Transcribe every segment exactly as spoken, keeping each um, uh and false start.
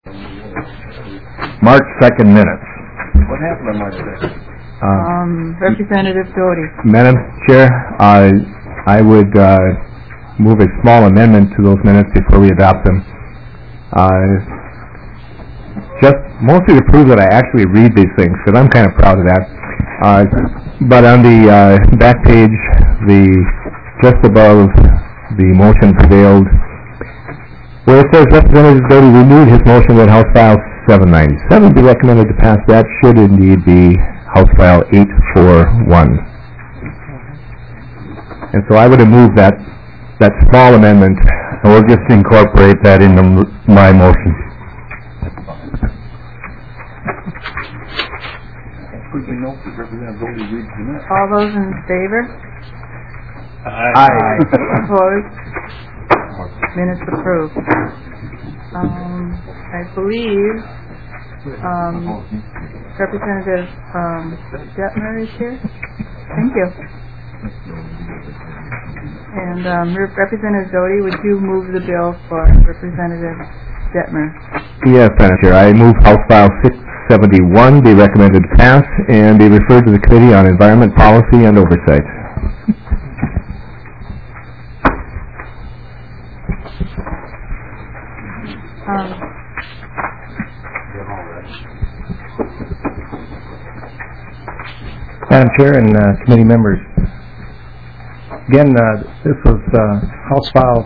March second minutes. What happened on March second? Uh, um, Representative Doty. Madam Chair, uh, I would uh, move a small amendment to those minutes before we adopt them. Uh, just mostly to prove that I actually read these things, because I'm kind of proud of that. Uh, but on the uh, back page, the just above the motion prevailed, where it says Representative Doty renewed his motion that House File seven ninety-seven be recommended to pass, that should indeed be House File eight forty-one. And so I would have moved that that small amendment, and we'll just incorporate that into my motion. All those in favor? Aye. Aye. Opposed? Minutes approved. Um, I believe um, Representative um, Detmer is here. Thank you. And um, Representative Doty, would you move the bill for Representative Detmer? Yes, Madam Chair. I move House File six seventy-one be recommended to pass and be referred to the Committee on Environment Policy and Oversight. Um, Madam Chair and uh, committee members, again, uh, this was uh, House File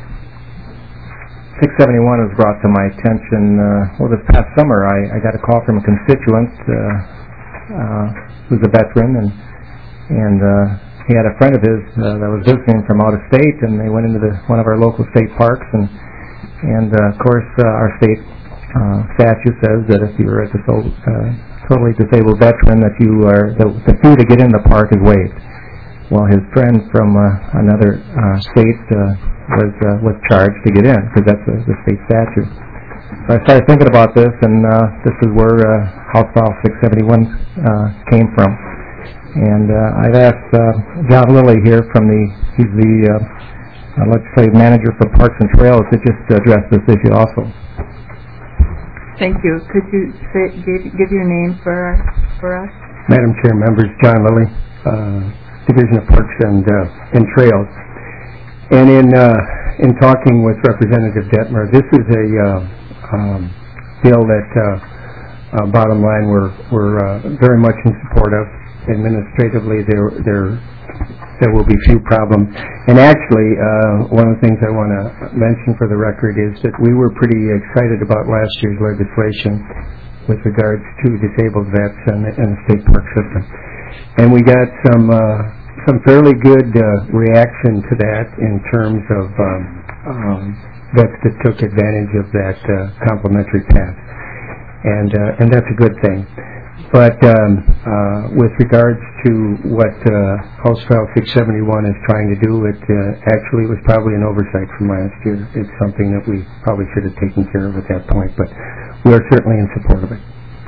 six seventy-one was brought to my attention. Uh, well, this past summer, I, I got a call from a constituent uh, uh, who's a veteran, and and uh, he had a friend of his uh, that was visiting from out of state, and they went into the, one of our local state parks, and and uh, of course, uh, our state uh, statute says that if you're a disabled, uh, totally disabled veteran, that you are the, the fee to get in the park is waived. Well, his friend from uh, another uh, state uh, was uh, was charged to get in, because that's the, the state statute. So I started thinking about this, and uh, this is where uh, House File six seventy-one uh, came from. And uh, I've asked uh, John Lilly here from the, he's the uh, legislative manager for Parks and Trails, to just address this issue also. Thank you. Could you say, give, give your name for for us? Madam Chair, members, John Lilly, uh, Division of Parks and uh, and Trails. And in uh, in talking with Representative Detmer, this is a uh, um, bill that, uh, uh, bottom line, we're we're uh, very much in support of. Administratively, there there there will be few problems. And actually, uh, one of the things I want to mention for the record is that we were pretty excited about last year's legislation with regards to disabled vets and, and the state park system. And we got some uh, some fairly good uh, reaction to that in terms of um, um, vets that took advantage of that uh, complimentary pass. And, uh, and that's a good thing. But um, uh, with regards to what uh, House File six seventy-one is trying to do, it uh, actually was probably an oversight from last year. It's something that we probably should have taken care of at that point, but we're certainly in support of it.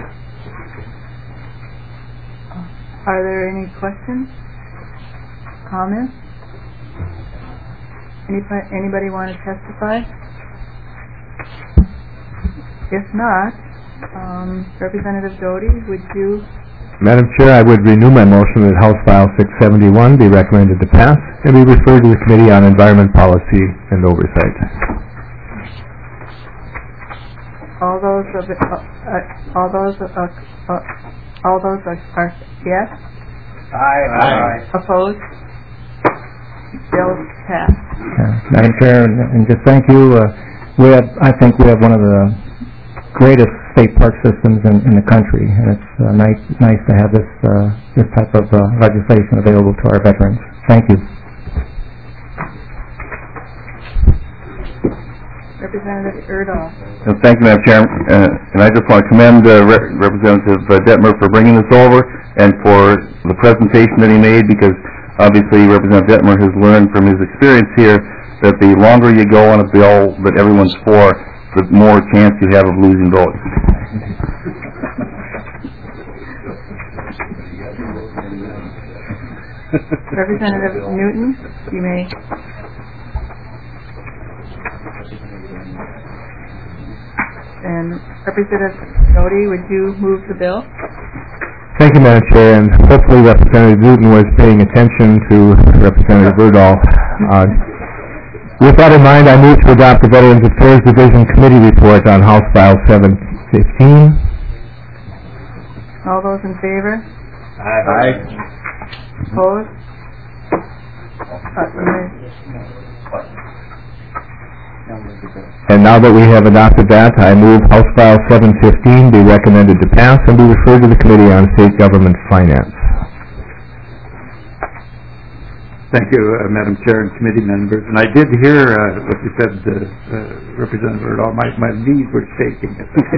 Are there any questions? Comments? Anybody, anybody want to testify? If not, um, Representative Doty, would you? Madam Chair, I would renew my motion that House File six seventy-one be recommended to pass and be referred to the Committee on Environment Policy and Oversight. All those of it, uh, uh, all those uh, uh, all those are, are yes. Aye. Aye. Opposed? Bill passed. Uh, Madam Chair, and, and just thank you. Uh, we have, I think, we have one of the greatest state park systems in, in the country, and it's uh, nice nice to have this uh, this type of uh, legislation available to our veterans. Thank you. Representative Erdahl. Uh, thank you, Madam Chair. Uh, and I just want to commend uh, Re Representative uh, Detmer for bringing this over and for the presentation that he made, because obviously Representative Detmer has learned from his experience here that the longer you go on a bill that everyone's for, the more chance you have of losing votes. Representative Newton, you may. And Representative Doty, would you move the bill? Thank you, Madam Chair, and hopefully Representative Newton was paying attention to Representative Berdahl. Uh, with that in mind, I move to adopt the Veterans Affairs Division Committee report on House File seven fifteen. All those in favor? Aye. Opposed? Uh, And now that we have adopted that, I move House File seven fifteen be recommended to pass and be referred to the Committee on State Government Finance. Thank you, uh, Madam Chair and committee members. And I did hear uh, what you said, uh, uh, Representative Berdahl. My, my knees were shaking.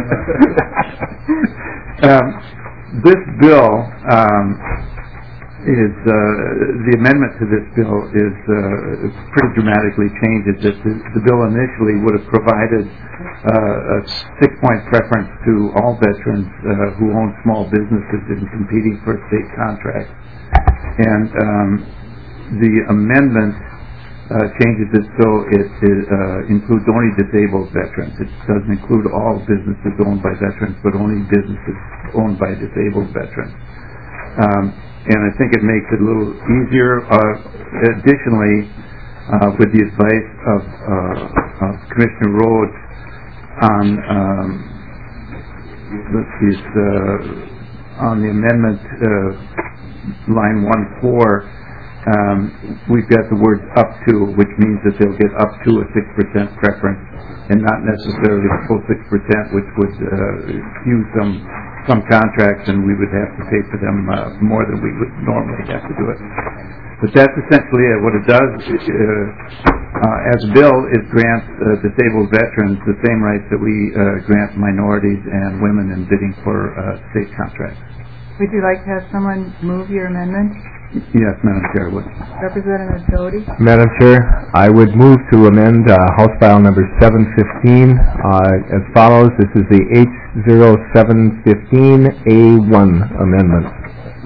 um, this bill um, is, uh, the amendment to this bill is uh, pretty dramatically changes it. The, the bill initially would have provided uh, a six-point preference to all veterans uh, who own small businesses in competing for state contracts. And um, the amendment uh, changes it so it, it uh, includes only disabled veterans. It doesn't include all businesses owned by veterans, but only businesses owned by disabled veterans. Um, and I think it makes it a little easier. Uh, additionally, uh, with the advice of, uh, of Commissioner Rhodes on um, this, uh, on the amendment, uh, line one four. Um, we've got the words up to, which means that they'll get up to a six percent preference and not necessarily the full six percent, which would uh, use some some contracts and we would have to pay for them uh, more than we would normally have to do it. But that's essentially it. What it does uh, uh, as a bill is grant uh, disabled veterans the same rights that we uh, grant minorities and women in bidding for uh, state contracts. Would you like to have someone move your amendment? Yes, Madam Chair, I would. Representative Doty? Madam Chair, I would move to amend uh, House File number seven fifteen uh, as follows. This is the H zero seven fifteen A one amendment.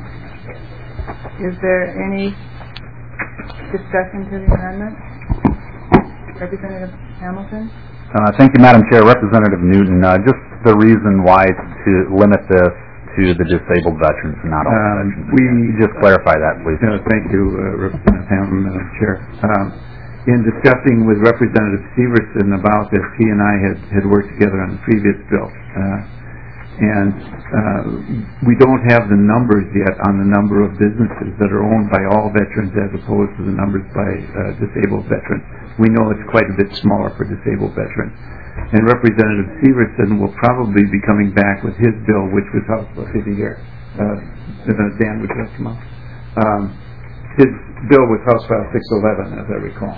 Is there any discussion to the amendment? Representative Hamilton? Uh, thank you, Madam Chair. Representative Newton, uh, just the reason why to limit this to the disabled veterans and not all Um, veterans. we just clarify that, please. Uh, thank you, uh, Representative Hamilton, Madam Chair. Um, in discussing with Representative Severson about this, he and I had, had worked together on the previous bill. Uh, and uh, we don't have the numbers yet on the number of businesses that are owned by all veterans as opposed to the numbers by uh, disabled veterans. We know it's quite a bit smaller for disabled veterans. And Representative Severson will probably be coming back with his bill, which was House, let's see here, uh, Dan, would you like to come out? Um, his bill was House File six eleven, as I recall.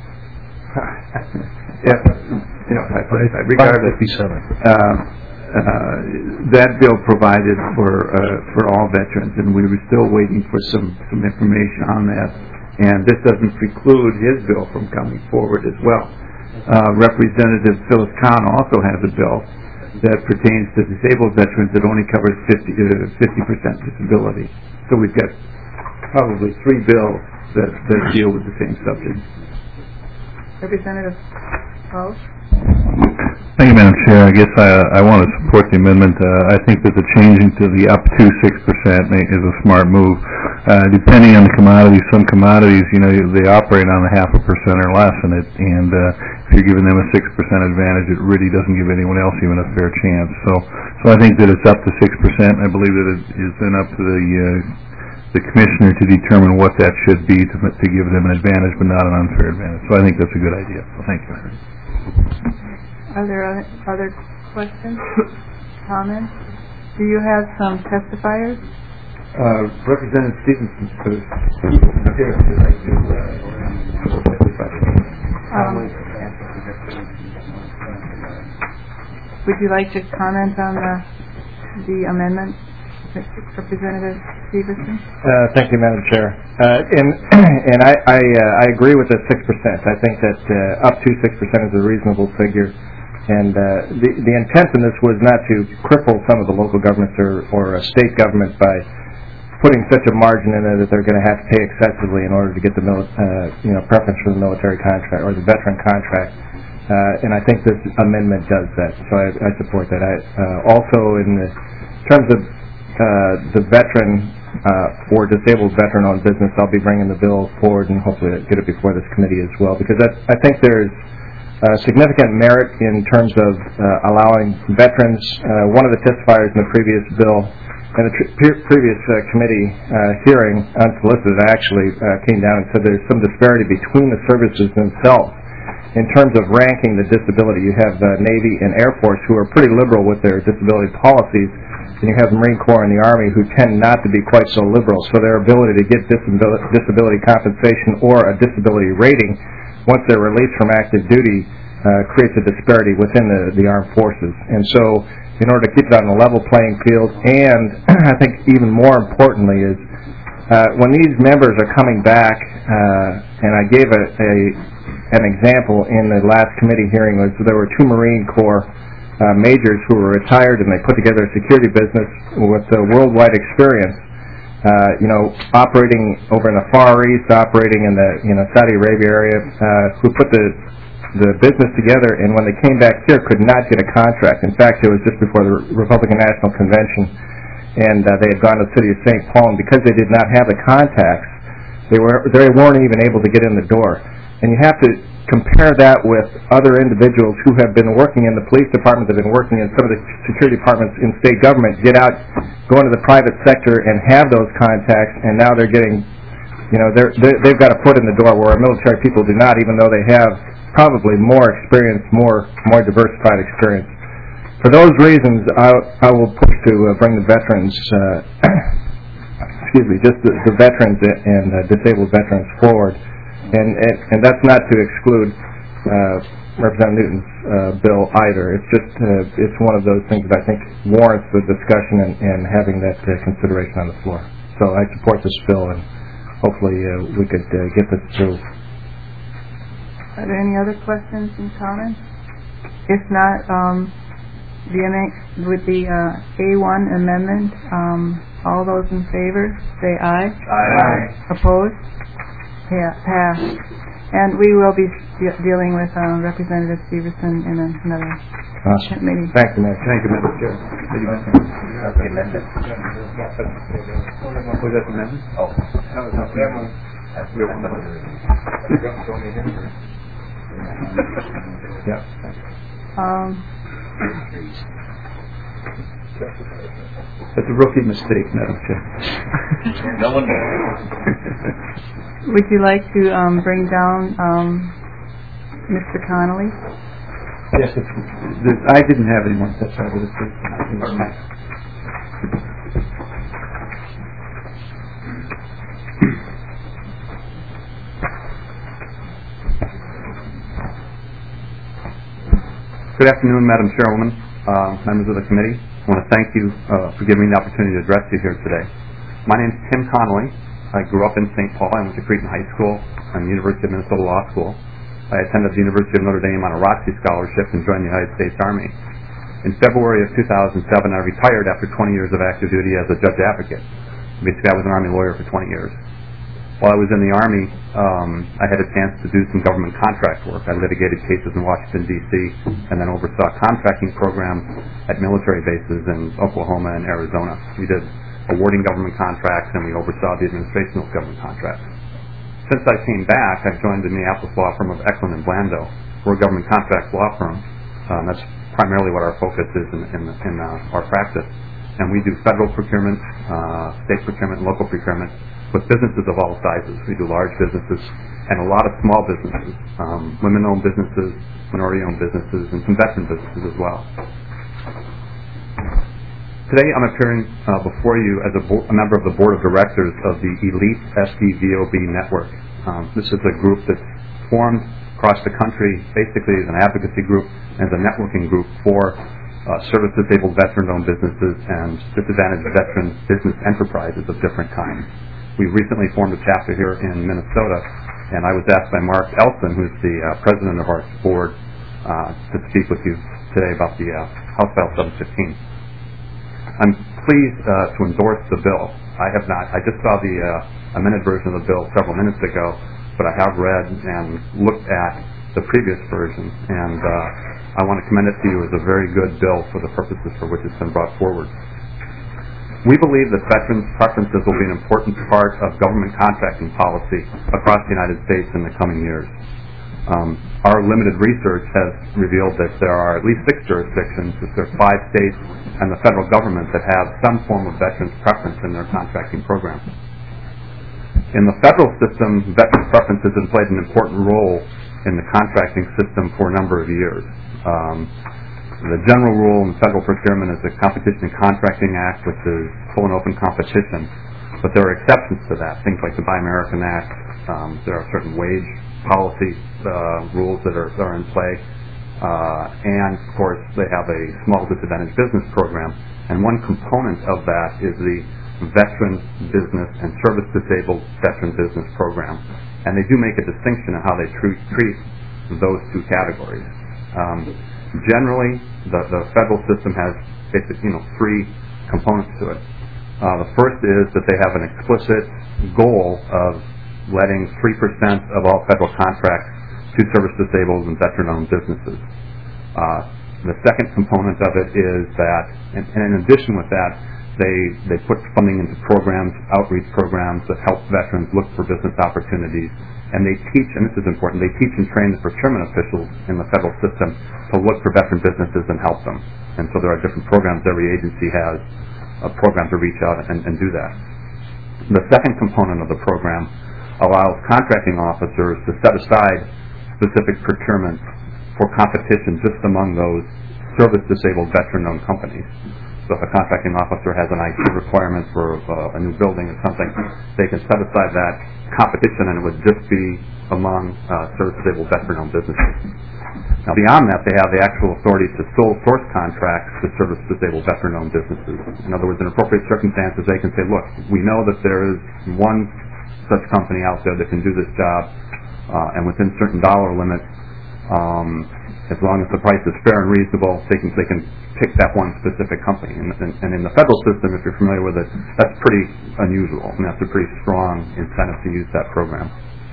yeah, yeah, I, I, regardless, uh, uh, that bill provided for uh, for all veterans, and we were still waiting for some some information on that. And this doesn't preclude his bill from coming forward as well. Uh, Representative Phyllis Kahn also has a bill that pertains to disabled veterans that only covers fifty percent disability. So we've got probably three bills that, that deal with the same subject. Representative House? Thank you, Madam Chair. I guess I, I want to support the amendment. Uh, I think that the changing to the up to six percent is a smart move. Uh, depending on the commodities, some commodities, you know, they operate on a half a percent or less, and it, and uh, if you're giving them a six percent advantage, it really doesn't give anyone else even a fair chance. So, so I think that it's up to six percent. I believe that it is then up to the uh, the commissioner to determine what that should be to, to give them an advantage, but not an unfair advantage. So I think that's a good idea. So thank you. Are there other, other questions, comments? Do you have some testifiers? Uh, Representative Stevenson, would like to uh, testify. Um, would you like to comment on the the amendment, Representative Stevenson? Uh, thank you, Madam Chair. Uh, and and I I, uh, I agree with the six percent. I think that uh, up to six percent is a reasonable figure. And uh, the the intent in this was not to cripple some of the local governments or or uh, state governments by putting such a margin in there that they're going to have to pay excessively in order to get the mili- uh, you know preference for the military contract or the veteran contract. Uh, and I think this amendment does that, so I, I support that. I, uh, also, in the terms of uh, the veteran uh, or disabled veteran-owned business, I'll be bringing the bill forward and hopefully get it before this committee as well, because that, I think there's uh, significant merit in terms of uh, allowing veterans. Uh, one of the testifiers in the previous bill, in the tr- pre- previous uh, committee uh, hearing, unsolicited, actually uh, came down and said there's some disparity between the services themselves. In terms of ranking the disability, you have uh, Navy and Air Force who are pretty liberal with their disability policies, and you have the Marine Corps and the Army who tend not to be quite so liberal. So their ability to get disability, disability compensation or a disability rating once they're released from active duty uh, creates a disparity within the, the armed forces. And so in order to keep it on a level playing field, and I think even more importantly is uh, when these members are coming back, uh, and I gave a, a an example in the last committee hearing was there were two Marine Corps uh, majors who were retired, and they put together a security business with a worldwide experience, uh, you know, operating over in the Far East, operating in the you know Saudi Arabia area, uh, who put the the business together, and when they came back here, could not get a contract. In fact, it was just before the Republican National Convention, and uh, they had gone to the city of Saint Paul, and because they did not have the contacts, they were they weren't even able to get in the door. And you have to compare that with other individuals who have been working in the police department, that have been working in some of the security departments in state government, get out, go into the private sector and have those contacts, and now they're getting, you know, they're, they're, they've got a foot in the door where our military people do not, even though they have probably more experience, more more diversified experience. For those reasons, I, I will push to uh, bring the veterans, uh, excuse me, just the, the veterans and uh, disabled veterans forward. And, and and that's not to exclude uh, Representative Newton's uh, bill either. It's just uh, it's one of those things that I think warrants the discussion and, and having that uh, consideration on the floor. So I support this bill, and hopefully uh, we could uh, get this through. Are there any other questions and comments? If not, um, the amend- with the uh, A one amendment, um, all those in favor say aye. Aye. Opposed? Yeah, passed. And we will be de- dealing with um, Representative Severson in another Awesome. committee. Thank you, Mayor. Thank you, Mister Chair. Amendment. Was that the amendment? Oh. Yeah. Um, That's a rookie mistake, Madam Chair. No one knows. would you like to um, bring down um, Mister Connolly? Yes, it's, the- I didn't have anyone testify with this. Good afternoon, Madam Chairwoman, uh, members of the committee. I want to thank you uh, for giving me the opportunity to address you here today. My name is Tim Connolly. I grew up in Saint Paul. I went to Creighton High School and the University of Minnesota Law School. I attended the University of Notre Dame on a R O T C scholarship and joined the United States Army. In February of two thousand seven, I retired after twenty years of active duty as a judge advocate. Basically, I was an Army lawyer for twenty years. While I was in the Army, um, I had a chance to do some government contract work. I litigated cases in Washington, D C, and then oversaw contracting programs at military bases in Oklahoma and Arizona. We did awarding government contracts, and we oversaw the administration of government contracts. Since I came back, I've joined the Minneapolis law firm of Eklund and Blando. We're a government contracts law firm. Um, that's primarily what our focus is in, in, in uh, our practice. And we do federal procurement, uh, state procurement, and local procurement with businesses of all sizes. We do large businesses and a lot of small businesses, um, women-owned businesses, minority-owned businesses, and some veteran businesses as well. Today I'm appearing uh, before you as a, bo- a member of the board of directors of the Elite S D V O B Network. Um, this is a group that's formed across the country basically as an advocacy group and as a networking group for uh, service-disabled veteran-owned businesses and disadvantaged veteran business enterprises of different kinds. We recently formed a chapter here in Minnesota, and I was asked by Mark Elson, who's the uh, president of our board, uh, to speak with you today about the uh, House File seven fifteen. I'm pleased uh, to endorse the bill. I have not, I just saw the uh, amended version of the bill several minutes ago, but I have read and looked at the previous version, and uh, I want to commend it to you as a very good bill for the purposes for which it's been brought forward. We believe that veterans' preferences will be an important part of government contracting policy across the United States in the coming years. Um, our limited research has revealed that there are at least six jurisdictions, that there are five states, and the federal government that have some form of veterans' preference in their contracting program. In the federal system, veterans' preferences have played an important role in the contracting system for a number of years. Um, the general rule in federal procurement is the Competition and Contracting Act, which is full and open competition, but there are exceptions to that, things like the Buy American Act. Um, there are certain wage policy uh, rules that are, that are in play, uh, and of course they have a small disadvantaged business program, and one component of that is the Veteran Business and Service Disabled Veteran Business Program, and they do make a distinction in how they tr- treat those two categories. Um, generally, the, the federal system has basically, you know, three components to it. Uh, the first is that they have an explicit goal of letting three percent of all federal contracts to service-disabled and veteran-owned businesses. Uh, the second component of it is that, and, and in addition with that, they, they put funding into programs, outreach programs that help veterans look for business opportunities, and they teach, and this is important, they teach and train the procurement officials in the federal system to look for veteran businesses and help them. And so there are different programs, every agency has a program to reach out and, and do that. The second component of the program allows contracting officers to set aside specific procurement for competition just among those service-disabled veteran-owned companies. So if a contracting officer has an I T requirement for uh, a new building or something, they can set aside that competition and it would just be among uh, service-disabled veteran-owned businesses. Now beyond that, they have the actual authority to sole source contracts to service-disabled veteran-owned businesses. In other words, in appropriate circumstances, they can say, look, we know that there is one such company out there that can do this job, uh, and within certain dollar limits, um, as long as the price is fair and reasonable, they can they can pick that one specific company. And, and, and in the federal system, if you're familiar with it, that's pretty unusual, and that's a pretty strong incentive to use that program.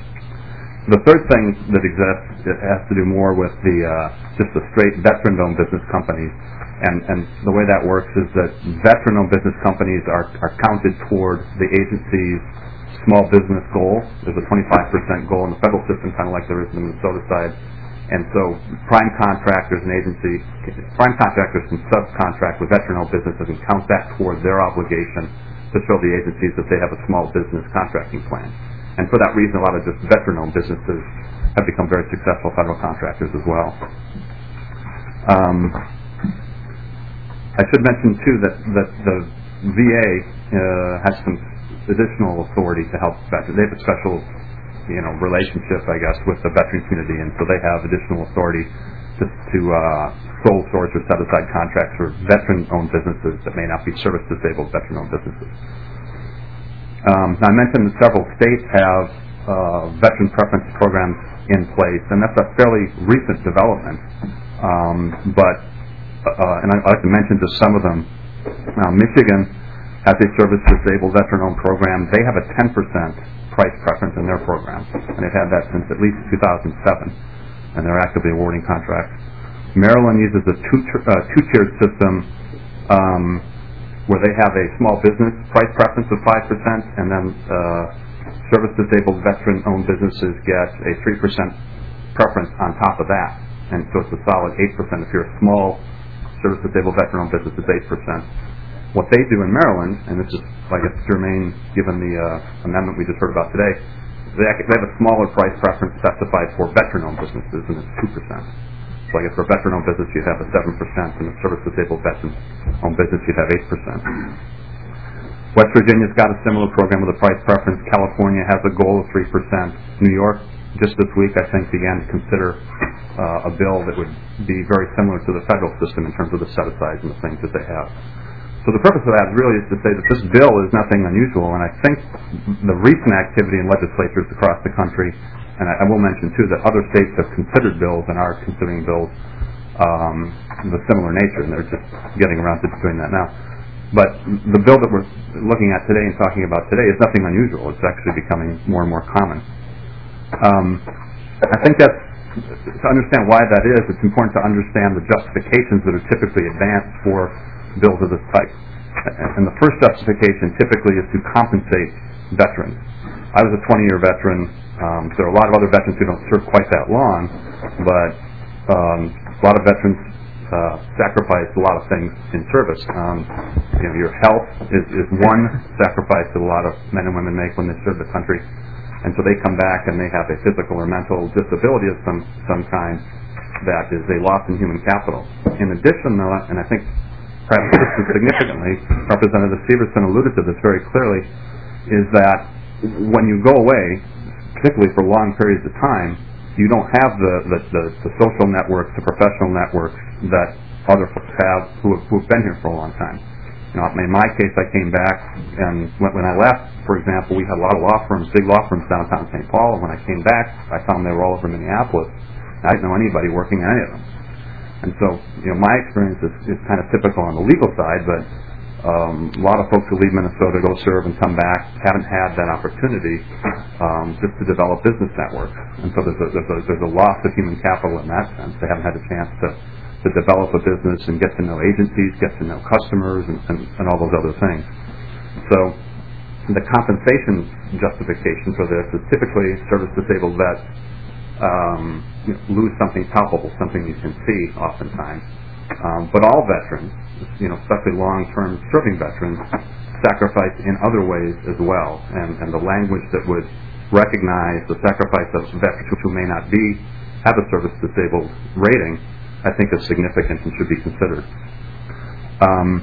The third thing that exists, it has to do more with the uh, just the straight veteran-owned business companies, and, and the way that works is that veteran-owned business companies are, are counted toward the agency's small business goal. There's a twenty-five percent goal in the federal system, kind of like there is in the Minnesota side. And so prime contractors and agency, prime contractors can subcontract with veteran-owned businesses and count that toward their obligation to show the agencies that they have a small business contracting plan. And for that reason, a lot of just veteran-owned businesses have become very successful federal contractors as well. Um, I should mention, too, that, that the V A uh, has some additional authority to help veterans. They have a special, you know, relationship, I guess, with the veteran community, and so they have additional authority to, to uh, sole source or set aside contracts for veteran-owned businesses that may not be service-disabled veteran-owned businesses. Um, now, I mentioned that several states have uh, veteran preference programs in place, and that's a fairly recent development. Um, but, uh, and I'd like to mention just some of them. Now, Michigan has a service-disabled veteran-owned program. They have a ten percent price preference in their program, and they've had that since at least two thousand seven, and they're actively awarding contracts. Maryland uses a two, uh, two-tiered system um, where they have a small business price preference of five percent, and then uh, service-disabled veteran-owned businesses get a three percent preference on top of that, and so it's a solid eight percent. If you're a small service-disabled veteran-owned business, it's eight percent. What they do in Maryland, and this is, I guess, germane given the uh, amendment we just heard about today, they, they have a smaller price preference specified for veteran-owned businesses, and it's two percent. So I guess for a veteran-owned business, you'd have a seven percent, and a service-disabled veteran-owned business, you'd have eight percent. West Virginia's got a similar program with a price preference. California has a goal of three percent. New York, just this week, I think, began to consider uh, a bill that would be very similar to the federal system in terms of the set-asides and the things that they have. So the purpose of that really is to say that this bill is nothing unusual, and I think the recent activity in legislatures across the country, and I, I will mention too that other states have considered bills and are considering bills um, of a similar nature, and they're just getting around to doing that now. But the bill that we're looking at today and talking about today is nothing unusual. It's actually becoming more and more common. Um, I think that's to understand why that is, it's important to understand the justifications that are typically advanced for bills of this type. And the first justification typically is to compensate veterans. I was a twenty-year veteran. Um, there are a lot of other veterans who don't serve quite that long, but um, a lot of veterans uh, sacrifice a lot of things in service. Um, you know, your health is, is one sacrifice that a lot of men and women make when they serve the country. And so they come back and they have a physical or mental disability of some, some kind that is a loss in human capital. In addition, though, and I think perhaps just as significantly, Representative Severson alluded to this very clearly, is that when you go away, particularly for long periods of time, you don't have the, the, the, the social networks, the professional networks that other folks have who have, who have been here for a long time. You know, in my case, I came back, and when, when I left, for example, we had a lot of law firms, big law firms downtown Saint Paul, and when I came back, I found they were all over Minneapolis. I didn't know anybody working on any of them. And so, you know, my experience is, is kind of typical on the legal side, but um, a lot of folks who leave Minnesota, go serve, and come back haven't had that opportunity um, just to develop business networks. And so there's a, there's, a, there's a loss of human capital in that sense. They haven't had a chance to to develop a business and get to know agencies, get to know customers, and, and, and all those other things. So the compensation justification for this is typically service-disabled vets um, you know, lose something palpable, something you can see oftentimes. Um, but all veterans, you know, especially long-term serving veterans, sacrifice in other ways as well. And, and the language that would recognize the sacrifice of veterans who may not be have a service-disabled rating, I think is significant and should be considered. Um,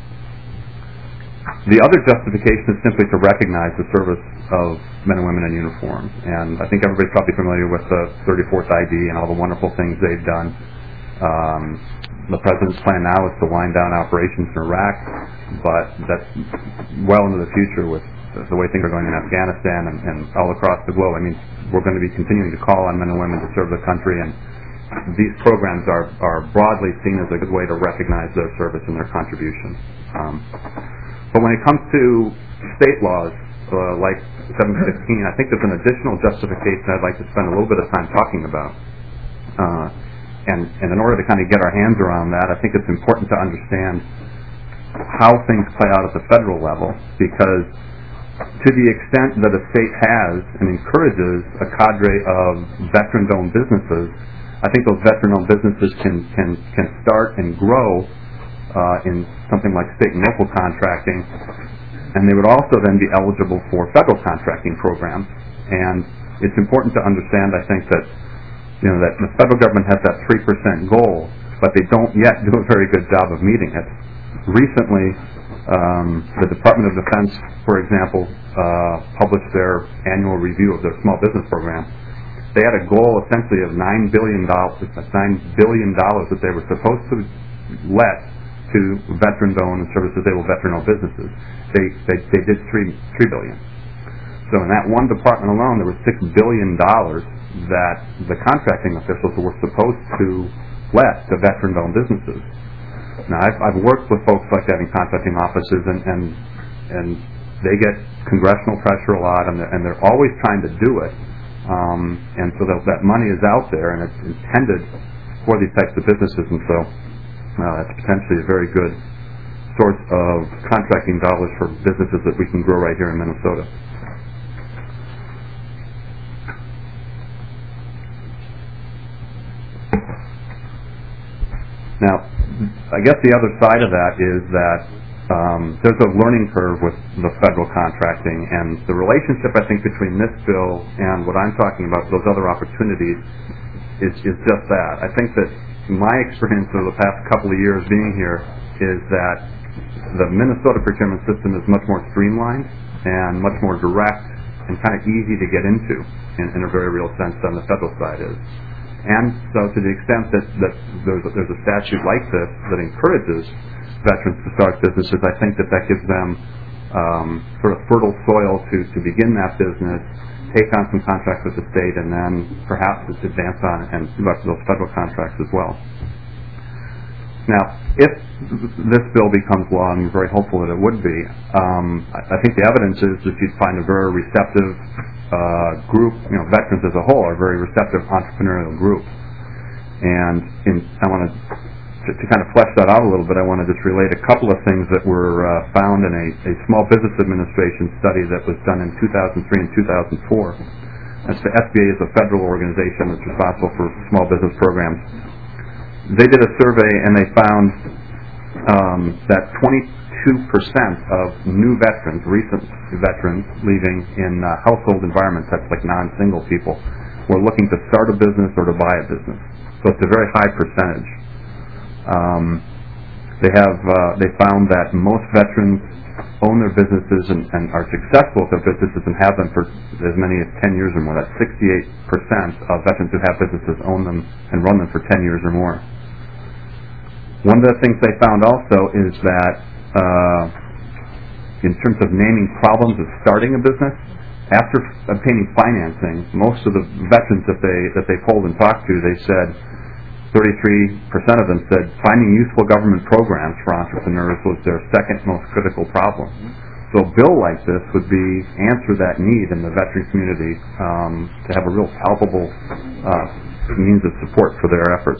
the other justification is simply to recognize the service of men and women in uniform. And I think everybody's probably familiar with the thirty-fourth I D and all the wonderful things they've done. Um, the President's plan now is to wind down operations in Iraq, but that's well into the future with the way things are going in Afghanistan and, and all across the globe. I mean, we're going to be continuing to call on men and women to serve the country, and these programs are, are broadly seen as a good way to recognize their service and their contribution. Um, but when it comes to state laws, uh, like seven fifteen, I think there's an additional justification I'd like to spend a little bit of time talking about. Uh, and, and in order to kind of get our hands around that, I think it's important to understand how things play out at the federal level, because to the extent that a state has and encourages a cadre of veteran-owned businesses, I think those veteran-owned businesses can, can, can start and grow uh, in something like state and local contracting, and they would also then be eligible for federal contracting programs. And it's important to understand, I think, that you know that the federal government has that three percent goal, but they don't yet do a very good job of meeting it. Recently, um, the Department of Defense, for example, uh, published their annual review of their small business program. They had a goal essentially of nine billion dollars, nine billion dollars that they were supposed to let to veteran-owned and service-disabled veteran-owned businesses. They, they they did three three billion. So in that one department alone, there was six billion dollars that the contracting officials were supposed to let to veteran-owned businesses. Now I've, I've worked with folks like that in contracting offices, and and, and they get congressional pressure a lot, and they're, and they're always trying to do it. Um, and so that, that money is out there, and it's intended for these types of businesses, and so uh, it's potentially a very good source of contracting dollars for businesses that we can grow right here in Minnesota. Now, I guess the other side of that is that Um, there's a learning curve with the federal contracting, and the relationship, I think, between this bill and what I'm talking about, those other opportunities, is, is just that. I think that my experience over the past couple of years being here is that the Minnesota procurement system is much more streamlined and much more direct and kind of easy to get into in, in a very real sense than the federal side is. And so to the extent that, that there's, a, there's a statute like this that encourages veterans to start businesses, I think that that gives them um, sort of fertile soil to, to begin that business, take on some contracts with the state, and then perhaps just advance on and do up those federal contracts as well. Now, if this bill becomes law, and I'm very hopeful that it would be, um, I, I think the evidence is that you'd find a very receptive uh, group, you know, veterans as a whole are a very receptive entrepreneurial group. And in, I want to, to kind of flesh that out a little bit, I want to just relate a couple of things that were uh, found in a, a Small Business Administration study that was done in two thousand three and two thousand four. That's the S B A is a federal organization that's responsible for small business programs. They did a survey and they found um, that twenty-two percent of new veterans, recent veterans leaving in uh, household environments, that's like non-single people, were looking to start a business or to buy a business. So it's a very high percentage. Um, they have uh, they found that most veterans own their businesses and, and are successful with their businesses and have them for as many as ten years or more. That's sixty-eight percent of veterans who have businesses own them and run them for ten years or more. One of the things they found also is that uh, in terms of naming problems of starting a business, after obtaining financing, most of the veterans that they that they polled and talked to, they said thirty-three percent of them said finding useful government programs for entrepreneurs was their second most critical problem. So a bill like this would be answer that need in the veteran community um, to have a real palpable uh, means of support for their efforts.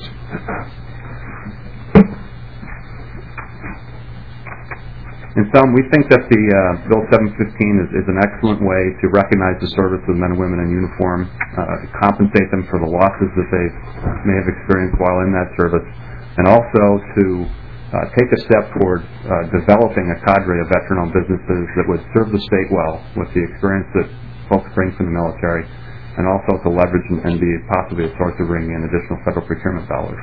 In sum, we think that the uh, Bill seven fifteen is, is an excellent way to recognize the service of men and women in uniform, uh, compensate them for the losses that they may have experienced while in that service, and also to uh, take a step toward uh, developing a cadre of veteran-owned businesses that would serve the state well with the experience that folks bring from the military, and also to leverage and, and be possibly a source of bringing in additional federal procurement dollars.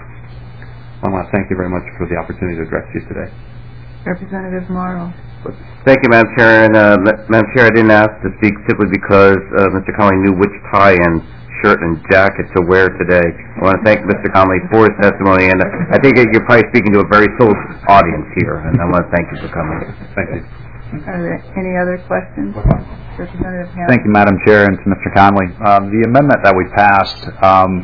I want to thank you very much for the opportunity to address you today. Representative Morrow. Thank you, Madam Chair. And uh, Madam Chair, I didn't ask to speak simply because uh, Mister Connolly knew which tie and shirt and jacket to wear today. I want to thank Mister Connolly for his testimony, and uh, I think you're probably speaking to a very full audience here, and I want to thank you for coming. Thank you. Are there any other questions? Representative Hammond. Thank you, Madam Chair, and to Mister Connolly. Um, the amendment that we passed, um,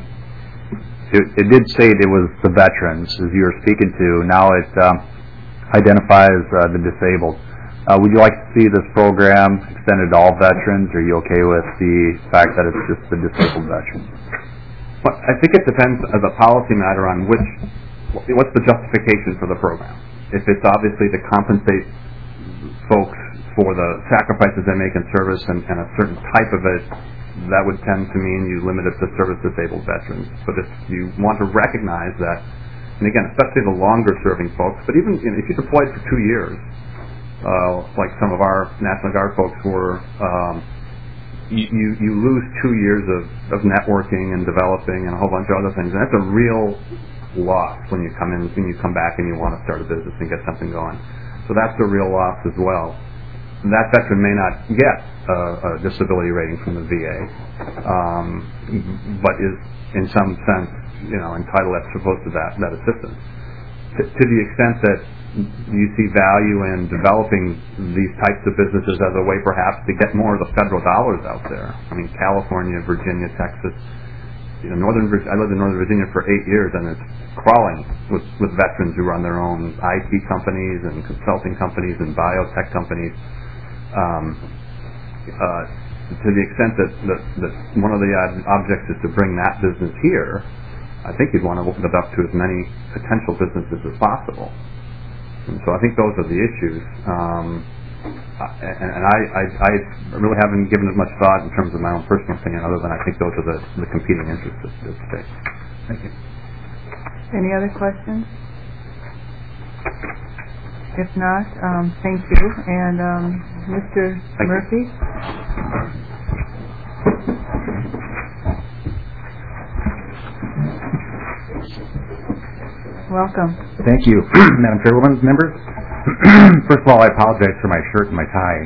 it, it did state it was the veterans, as you were speaking to. Now it um, identifies uh, the disabled. Uh, would you like to see this program extended to all veterans, or are you okay with the fact that it's just the disabled veterans? Well, I think it depends as a policy matter on which, what's the justification for the program. If it's obviously to compensate folks for the sacrifices they make in service and, and a certain type of it, that would tend to mean you limit it to service-disabled veterans. But if you want to recognize that, and again, especially the longer-serving folks, but even you know, if you deployed for two years, uh, like some of our National Guard folks were, um, you, you, you lose two years of, of networking and developing and a whole bunch of other things, and that's a real loss when you come in, when you come back and you want to start a business and get something going. So that's a real loss as well. And that veteran may not get a, a disability rating from the V A, um, but is in some sense, you know, entitled as opposed to that, that assistance. To, to the extent that you see value in developing these types of businesses as a way perhaps to get more of the federal dollars out there. I mean, California, Virginia, Texas, you know, Northern Vir- I lived in Northern Virginia for eight years and it's crawling with, with veterans who run their own I T companies and consulting companies and biotech companies. Um, uh, to the extent that, that, that one of the objects is to bring that business here, I think you'd want to open it up to as many potential businesses as possible. And so I think those are the issues. Um, and and I, I, I really haven't given it much thought in terms of my own personal opinion, other than I think those are the, the competing interests at this stage. Thank you. Any other questions? If not, um, thank you. And um, Mister Thank Murphy? You. Welcome. Thank you, Madam Chairwoman, members. First of all, I apologize for my shirt and my tie.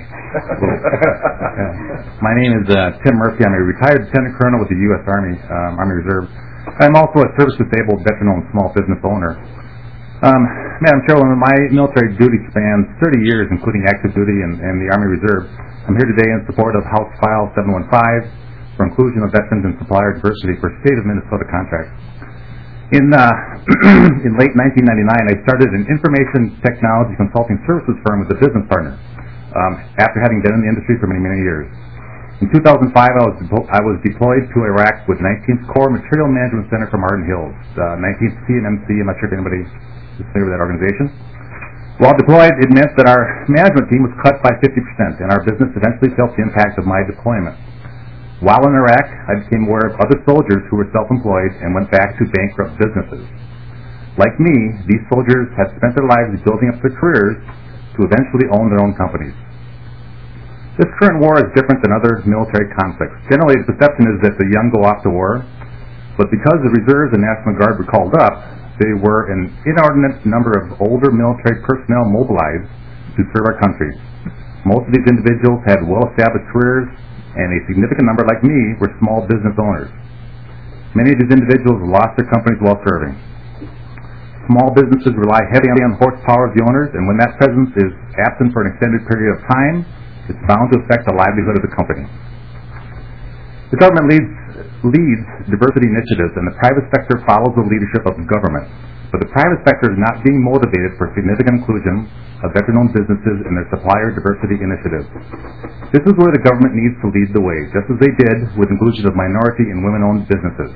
uh, my name is uh, Tim Murphy. I'm a retired Lieutenant Colonel with the U S Army, um, Army Reserve. I'm also a service-disabled, veteran-owned small business owner. Um, Madam Chairwoman, my military duty spans thirty years, including active duty and, and the Army Reserve. I'm here today in support of House File seven one five for inclusion of veterans and supplier diversity for State of Minnesota contracts. In uh, in late nineteen ninety-nine, I started an information technology consulting services firm with a business partner um, after having been in the industry for many, many years. In two thousand five, I was, depo- I was deployed to Iraq with nineteenth Corps Material Management Center from Arden Hills. Uh, nineteenth C and M C, I'm not sure if anybody is familiar with that organization. While deployed, it meant that our management team was cut by fifty percent, and our business eventually felt the impact of my deployment. While in Iraq, I became aware of other soldiers who were self-employed and went back to bankrupt businesses. Like me, these soldiers had spent their lives building up their careers to eventually own their own companies. This current war is different than other military conflicts. Generally, the perception is that the young go off to war, but because the reserves and National Guard were called up, there were an inordinate number of older military personnel mobilized to serve our country. Most of these individuals had well-established careers, and a significant number, like me, were small business owners. Many of these individuals lost their companies while serving. Small businesses rely heavily on the horsepower of the owners, and when that presence is absent for an extended period of time, it's bound to affect the livelihood of the company. The government leads, leads diversity initiatives, and the private sector follows the leadership of the government. But the private sector is not being motivated for significant inclusion of veteran-owned businesses in their supplier diversity initiatives. This is where the government needs to lead the way, just as they did with inclusion of minority and women-owned businesses.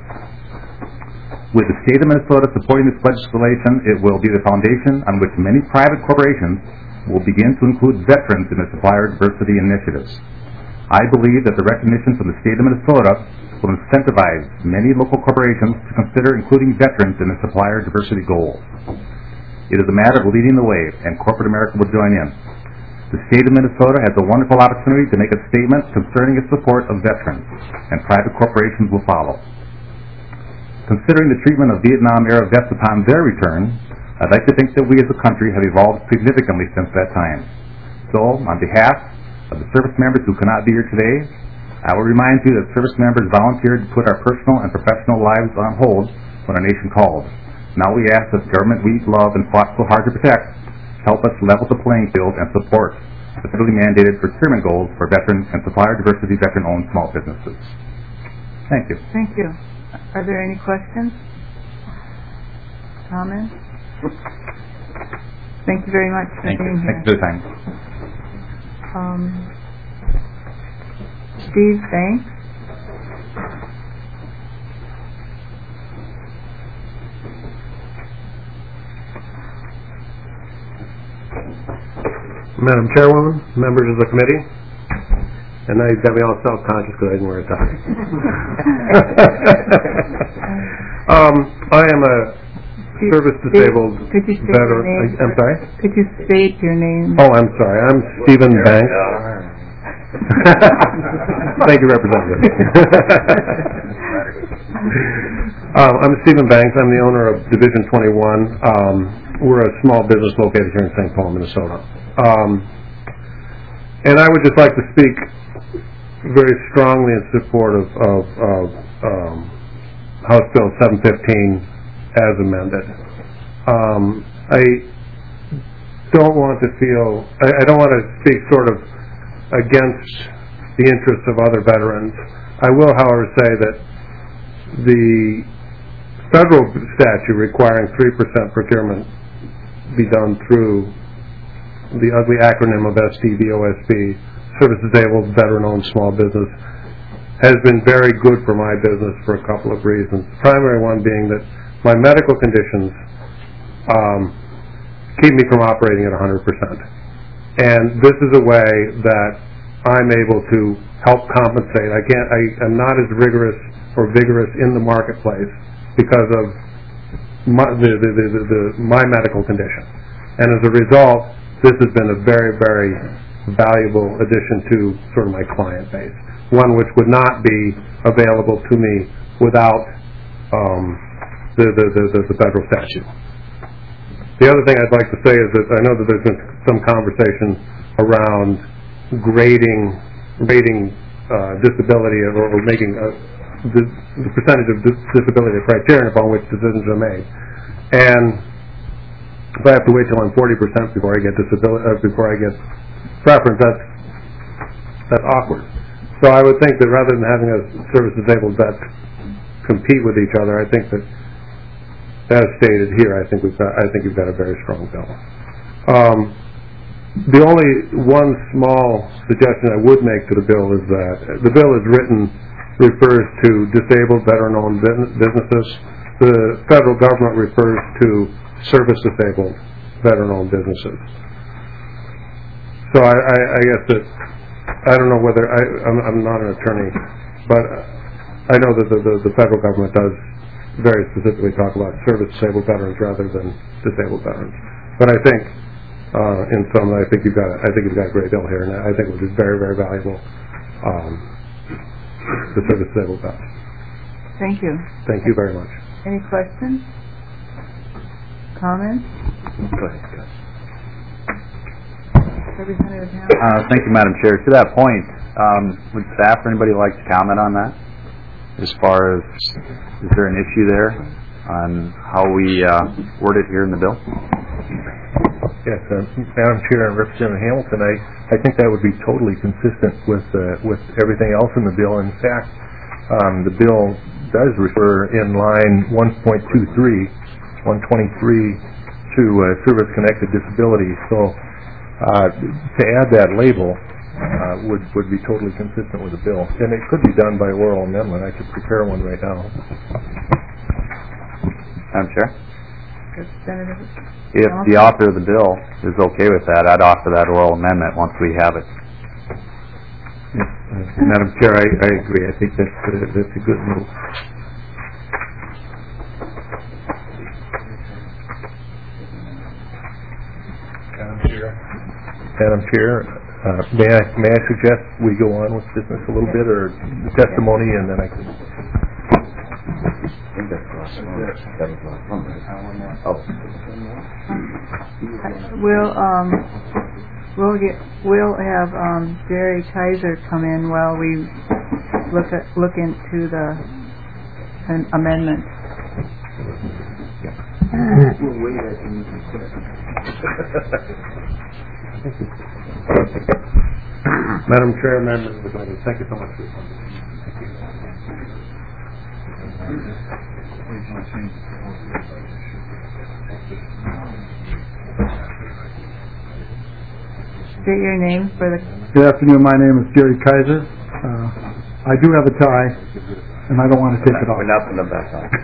With the state of Minnesota supporting this legislation, it will be the foundation on which many private corporations will begin to include veterans in their supplier diversity initiatives. I believe that the recognition from the state of Minnesota will incentivize many local corporations to consider including veterans in their supplier diversity goals. It is a matter of leading the way, and corporate America will join in. The state of Minnesota has a wonderful opportunity to make a statement concerning its support of veterans, and private corporations will follow. Considering the treatment of Vietnam-era vets upon their return, I'd like to think that we as a country have evolved significantly since that time. So, on behalf of the service members who cannot be here today, I will remind you that service members volunteered to put our personal and professional lives on hold when our nation called. Now we ask that the government we love and fought so hard to protect help us level the playing field and support the federally mandated procurement goals for veteran and supplier diversity veteran-owned small businesses. Thank you. Thank you. Are there any questions? Comments? Thank you very much for Thank being you. here. Thank you for the time. Um, Steve Banks. Madam Chairwoman, members of the committee, and now you've got me all self-conscious because I didn't wear a tie. um, I am a service-disabled Could you state veteran. your name? I'm sorry? Could you state your name? Oh, I'm sorry. I'm Stephen Banks. Thank you, Representative. um, I'm Stephen Banks. I'm the owner of Division twenty-one. Um, we're a small business located here in Saint Paul, Minnesota. Um, and I would just like to speak very strongly in support of, of, of um, House Bill seven fifteen as amended. Um, I don't want to feel, I, I don't want to speak sort of against the interests of other veterans. I will, however, say that the federal statute requiring three percent procurement be done through the ugly acronym of S D V O S B, Service Disabled Veteran-Owned Small Business, has been very good for my business for a couple of reasons. The primary one being that my medical conditions um, keep me from operating at one hundred percent. And this is a way that I'm able to help compensate. I can't, I am not as rigorous or vigorous in the marketplace because of my, the, the, the, the, the, my medical condition. And as a result, this has been a very, very valuable addition to sort of my client base, one which would not be available to me without um, the, the, the, the, the federal statute. The other thing I'd like to say is that I know that there's been some conversation around grading, grading uh, disability or, or making a, the, the percentage of dis- disability a criterion upon which decisions are made. And if I have to wait till I'm forty percent before I get disability, uh, before I get preference, that's that's awkward. So I would think that rather than having a service disabled vet compete with each other, I think that, as stated here, I think we've got I think we've got a very strong bill. Um, the only one small suggestion I would make to the bill is that the bill is written refers to disabled, veteran-owned businesses. The federal government refers to service-disabled, veteran-owned businesses. So I, I, I guess that I don't know whether I, I'm, I'm not an attorney, but I know that the, the, the federal government does very specifically talk about service-disabled veterans rather than disabled veterans. But I think, uh, in sum, I think you've got a, I think you've got a great bill here, and I think it would be very, very valuable. Um, the service-disabled veterans. Thank you. Thank you very much. Any questions? Comments? Go ahead, Gus. Representative Hamilton? Uh, thank you, Madam Chair. To that point, um, would staff or anybody like to comment on that? As far as, is there an issue there on how we uh, word it here in the bill? Yes, uh, Madam Chair and Representative Hamilton, I, I think that would be totally consistent with uh, with everything else in the bill. In fact, um, the bill does refer in line one point two three, one twenty-three to uh, service-connected disability. So uh, to add that label uh, would would be totally consistent with the bill, and it could be done by oral amendment. I could prepare one right now. Madam Chair? Representative If the author of the bill is okay with that, I'd offer that oral amendment once we have it. Yes, uh, Madam Chair, I, I agree. I think that's uh, that's a good move. Madam Chair, Madam Chair, uh, may I may I suggest we go on with business a little bit, or the testimony, and then I can. I think that's the last one. That was the last one, right? Oh. We'll, um, we'll get, we'll have, um, Jerry Kaiser come in while we look at, look into the an amendment. Madam Chair, members of the committee, thank you so much for your time. State your name for the... Good afternoon, my name is Jerry Kaiser. Uh, I do have a tie, and I don't want to take it off. We're not putting them back on.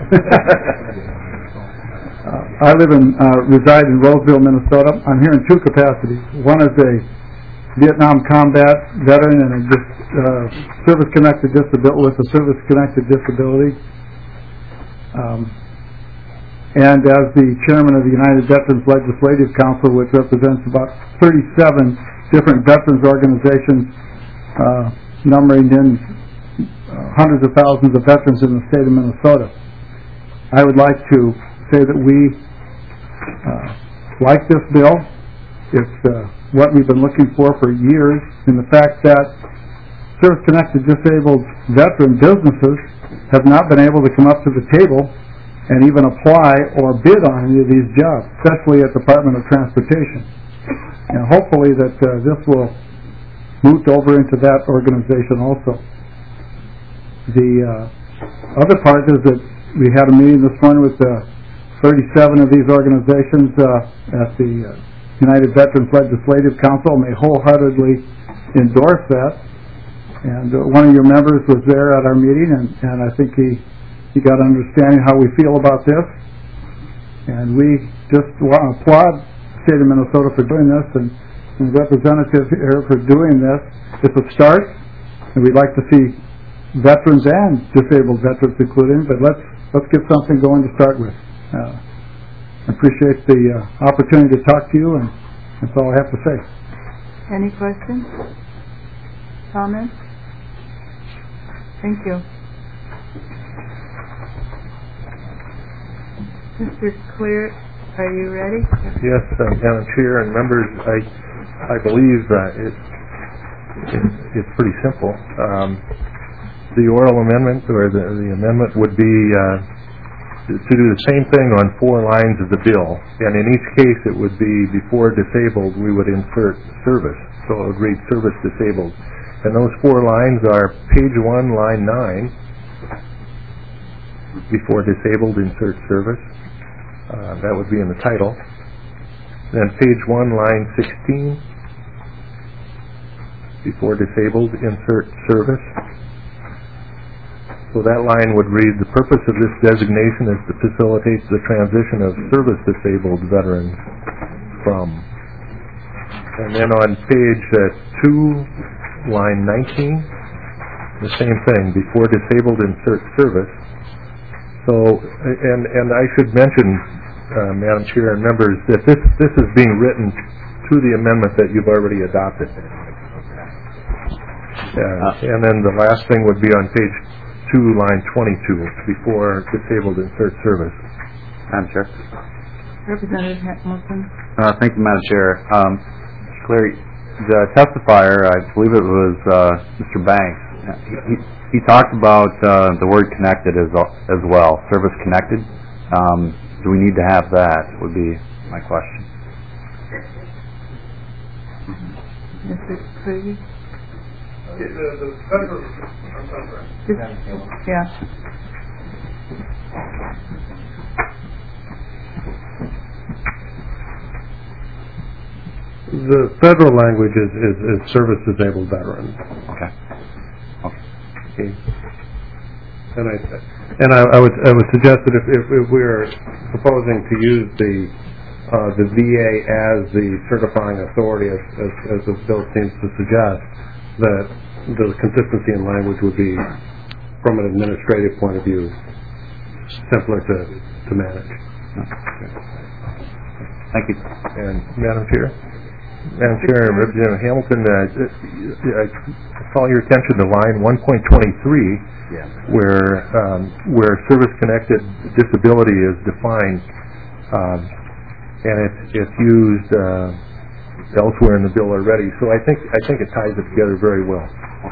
uh, I live in, uh, reside in Roseville, Minnesota. I'm here in two capacities. One is a Vietnam combat veteran and a dis- uh, service-connected disability, with a service-connected disability. Um, and as the chairman of the United Veterans Legislative Council, which represents about thirty-seven different veterans organizations, uh, numbering in uh, hundreds of thousands of veterans in the state of Minnesota. I would like to say that we uh, like this bill. It's uh, what we've been looking for for years, in the fact that service-connected disabled veteran businesses have not been able to come up to the table and even apply or bid on any of these jobs, especially at the Department of Transportation. And hopefully that uh, this will move over into that organization also. The uh, other part is that we had a meeting this morning with uh, thirty-seven of these organizations uh, at the uh, United Veterans Legislative Council, and they wholeheartedly endorse that. And uh, one of your members was there at our meeting, and, and I think he, he got understanding how we feel about this. And we just want to applaud the state of Minnesota for doing this, and, and the representative here for doing this. It's a start, and we'd like to see veterans and disabled veterans included, but let's let's get something going to start with. Uh, I appreciate the uh, opportunity to talk to you, and that's all I have to say. Any questions? Comments? Thank you. Mister Clear, are you ready? Yes, uh, Madam Chair and members, I I believe uh, it, it it's pretty simple. Um, the oral amendment or the, the amendment would be uh, to do the same thing on four lines of the bill, and in each case it would be before disabled we would insert service, so it would read service disabled, and those four lines are page one, line nine. Before disabled, insert service. Uh, that would be in the title. Then page one, line sixteen, Before disabled, insert service. So that line would read, the purpose of this designation is to facilitate the transition of service-disabled veterans from. And then on page uh, two, line nineteen, the same thing, before disabled, insert service. So, and, and I should mention, uh, Madam Chair and members, that this, this is being written to the amendment that you've already adopted. Uh, and then the last thing would be on page two, line twenty-two, before disabled, insert service. Madam Chair. Representative Hamilton. Uh, thank you, Madam Chair. Um, Mister Cleary, the testifier, I believe it was uh, Mister Banks, he, he, he talked about uh, the word connected as, as well, service connected. Um, do we need to have that, would be my question. Mister Cleary? The, the federal, I'm sorry. Yeah. The federal language is, is, is service-disabled veterans. Okay. Okay. Okay. And I and I, I would I would suggest that if, if, if we're proposing to use the uh, the V A as the certifying authority, as, as, as the bill seems to suggest, that the consistency in language would be, from an administrative point of view, simpler to to manage. Thank you. And Madam Chair. Madam Chair, Representative Hamilton, uh, I call your attention to line one point twenty-three, yeah. where um, where service-connected disability is defined, um, and it's it's used uh, elsewhere in the bill already. So I think I think it ties it together very well.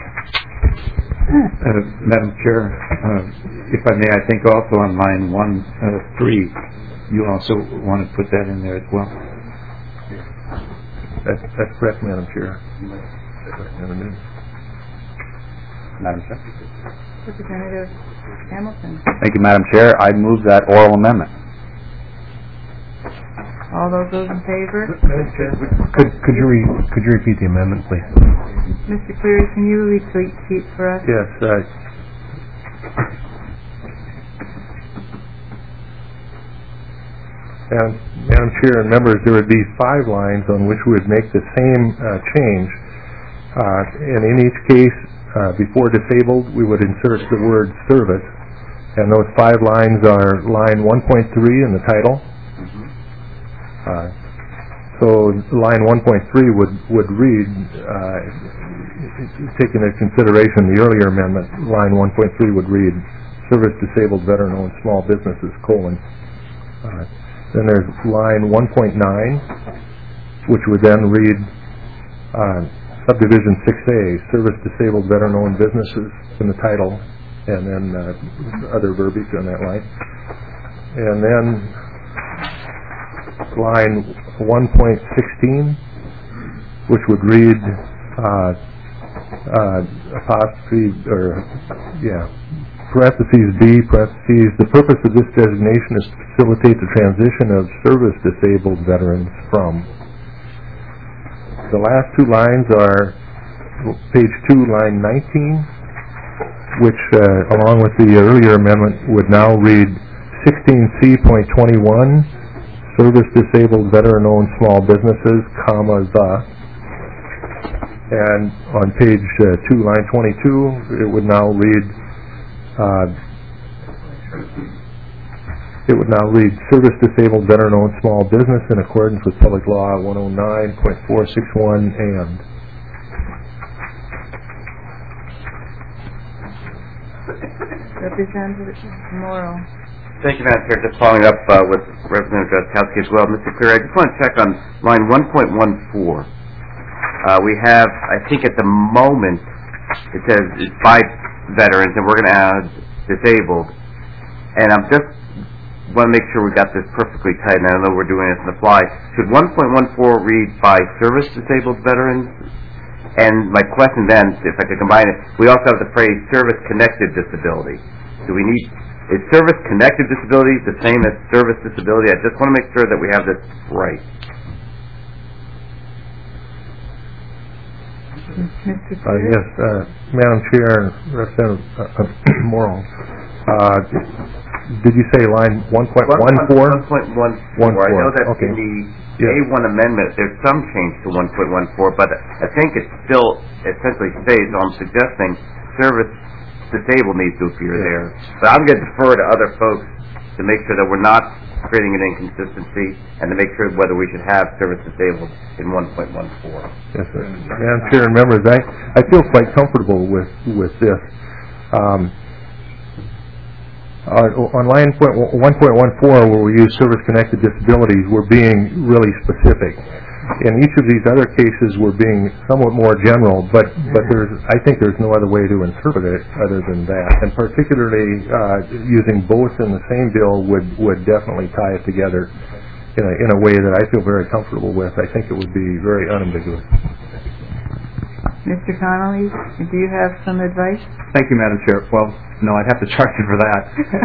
Uh, Madam Chair, uh, if I may, I think also on line one uh, three, you also want to put that in there as well. That's, that's correct, Madam Chair. Madam Chair. Representative Hamilton. Thank you, Madam Chair. I move that oral amendment. All those those in favor? Madam Chair, could could you re, could you repeat the amendment, please? Mister Cleary, can you repeat it for us? Yes. Uh, And, Madam Chair and members, there would be five lines on which we would make the same uh, change. Uh, and in each case, uh, before disabled, we would insert the word service. And those five lines are line one point three in the title. Uh, so line one point three would, would read, uh, taking into consideration the earlier amendment, line one point three would read, service disabled veteran-owned small businesses, colon. Uh, Then there's line one point nine, which would then read uh, subdivision six A, service disabled veteran-owned businesses in the title, and then uh, other verbiage on that line. And then line one point sixteen, which would read uh, uh, apostrophe, or, yeah, parentheses B, parentheses, the purpose of this designation is to facilitate the transition of service-disabled veterans from. The last two lines are page two, line nineteen, which, uh, along with the earlier amendment, would now read sixteen C point twenty-one, service-disabled veteran-owned small businesses, comma, the. And on page uh, two, line twenty-two, it would now read Uh, it would now read service-disabled veteran-owned small business in accordance with Public Law one oh nine point four six one and. Representative Morrow. Thank you, Madam Chair. Just following up uh, with Representative Drazkowski as well. Mister Cleary, I just want to check on line one point one four. Uh, we have, I think at the moment, it says it's by veterans, and we're going to add disabled. And I'm just want to make sure we got this perfectly tight, and I know we're doing this on the fly. Should one point one four read by service-disabled veterans? And my question then, if I could combine it, we also have the phrase service-connected disability. Do we need, is service-connected disability the same as service disability? I just want to make sure that we have this right. Mister Uh, Yes, uh, Madam Chair and Representative uh, uh, Morrow, uh, did you say line one point one four? one point one four. I know that Okay. in the Yeah. A one amendment, there's some change to one point one four, but I think it still essentially stays, so I'm suggesting service disabled needs to appear there. But I'm going to defer to other folks to make sure that we're not creating an inconsistency and to make sure whether we should have service disabled in one point one four. Yes, sir. Madam Chair and members, I, I feel quite comfortable with, with this. Um, uh, on line one point one four, where we use service-connected disabilities, we're being really specific. In each of these other cases, we're being somewhat more general, but, but there's, I think there's no other way to interpret it other than that. And particularly, uh, using both in the same bill would, would definitely tie it together in a, in a way that I feel very comfortable with. I think it would be very unambiguous. Mister Connolly, do you have some advice? Thank you, Madam Chair. Well, no, I'd have to charge you for that.